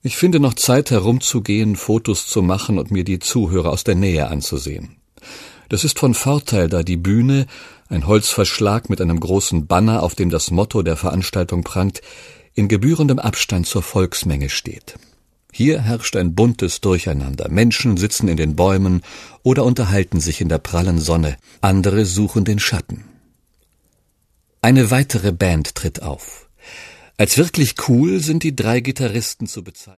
Ich finde noch Zeit herumzugehen, Fotos zu machen und mir die Zuhörer aus der Nähe anzusehen. Das ist von Vorteil, da die Bühne, ein Holzverschlag mit einem großen Banner, auf dem das Motto der Veranstaltung prangt, in gebührendem Abstand zur Volksmenge steht. Hier herrscht ein buntes Durcheinander. Menschen sitzen in den Bäumen oder unterhalten sich in der prallen Sonne. Andere suchen den Schatten. Eine weitere Band tritt auf. Als wirklich cool sind die 3 Gitarristen zu bezeichnen.